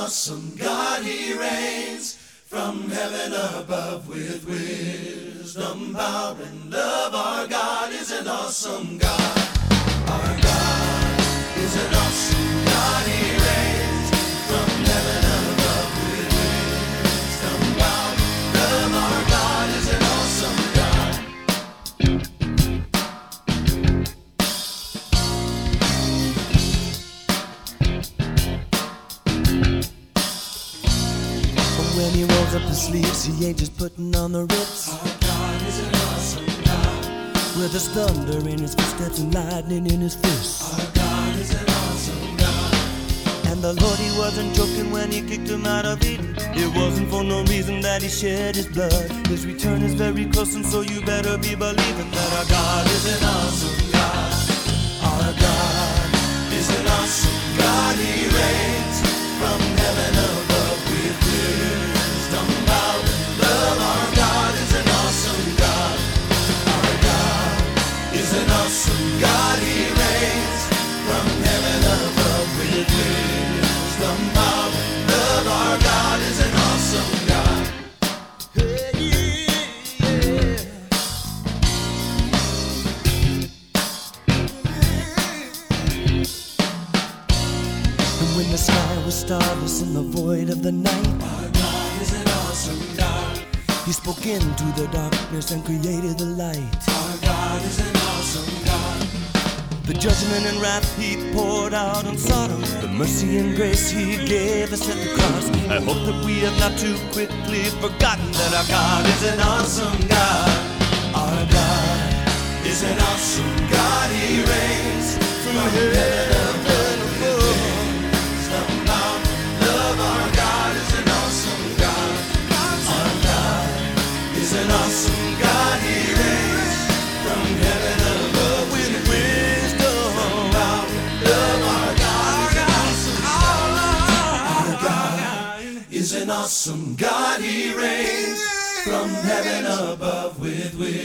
awesome God, He reigns from heaven above with wisdom, power, and love. Our God is an awesome God. Our God is an awesome God. He reigns from heaven above with wisdom, power, and love. Our God is an awesome God. When he rolls up his sleeves, he ain't just putting on the Ritz. Our God is an awesome God. With there's thunder in his footsteps and lightning in his fists. Our God is an awesome God. And the Lord, he wasn't joking when he kicked him out of Eden. It wasn't for no reason that he shed his blood. His return is very close, and so you better be believing that our God is an awesome God. Our God is an awesome God. He reigns from heaven above with wisdom, power, and love. Our God is an awesome God. Our God is an awesome God. He reigns from heaven above with wisdom, power, and love. Our God is an awesome God. Hey, yeah. And when the sky was starless in the void of the night, Our God is an awesome God. he spoke into the darkness and created the light. Our God is an awesome God. The judgment and wrath he poured out on Sodom, the mercy and grace he gave us at the cross. I hope that we have not too quickly forgotten that our God is an awesome God. Our God is an awesome God. He reigns from heaven above with wisdom, power, and love. Our God is an awesome God. Our God is an awesome God. He reigns from heaven above with wisdom, power, and love. Our God is an awesome God. Our God is an awesome God. He reigns from heaven above with wisdom.